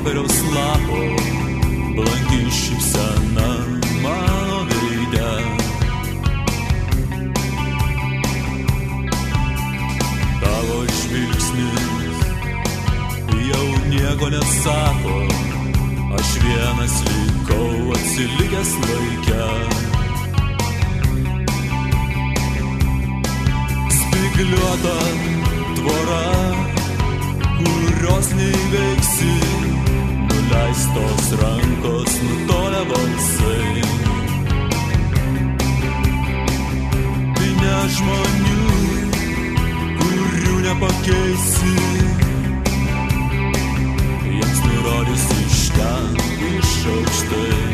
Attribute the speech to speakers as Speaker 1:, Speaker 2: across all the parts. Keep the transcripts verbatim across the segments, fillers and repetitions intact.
Speaker 1: popieriaus lapo, blanki šypsena mano veide. Tavo žvilgsnis jau nieko nesako, aš vienas likau atsilikęs laike. Spygliuota tvora, kurios neįveiksi, nuleistos rankos, nutolę balsai. Minia žmonių, kurių nepakeisi, jiems nurodys iš ten, iš aukštai.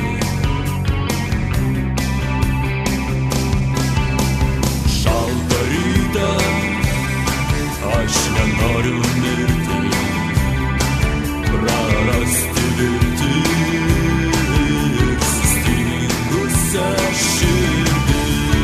Speaker 1: Šaltą rytą, aš nenoriu mirti, prarasti viltį ir sustingusią širdį.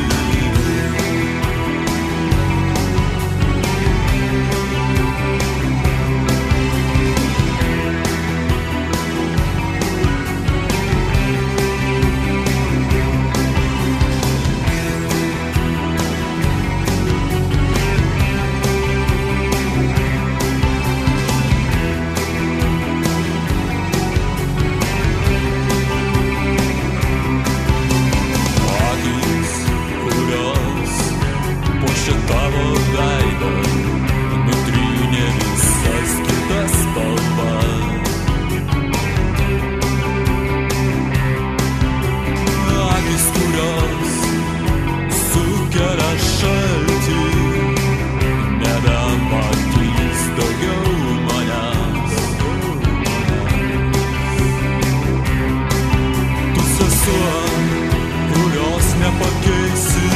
Speaker 1: Kurios nepakeisi,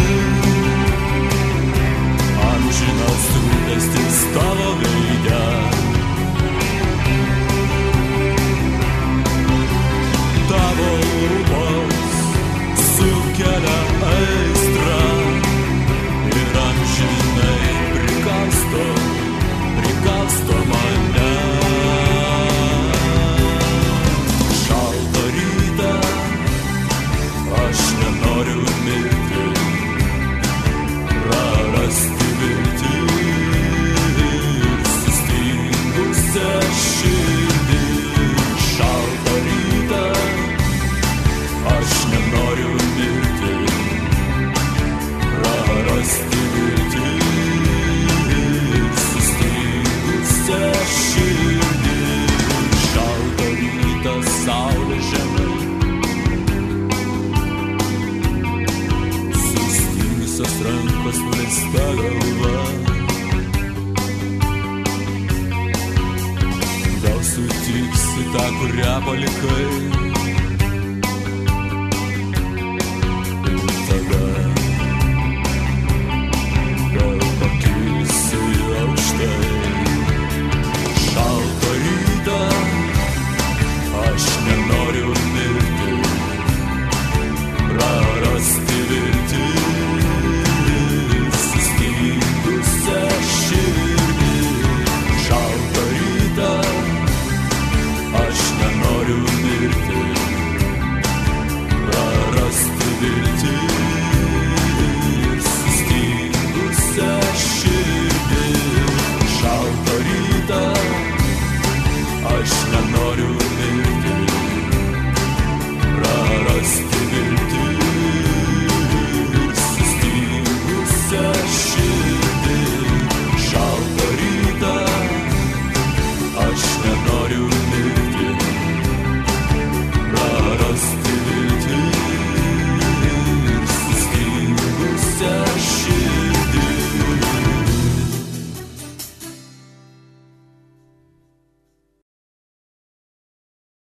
Speaker 1: amžinas rūpestis tavo veide. Tavo lūpos sukelia aistrą ir amžinai prikausto, prikausto mane. Šaltą rytą, aš nenoriu mirti, prarasti viltį ir sustingusią širdį. Šaltą rytą, aš nenoriu mirti, prarasti viltį ir sustingusią širdį. Šaltą rytą, saulė žemai, rankos nuleista galva. Gal sutiksi tą, kurią palikai,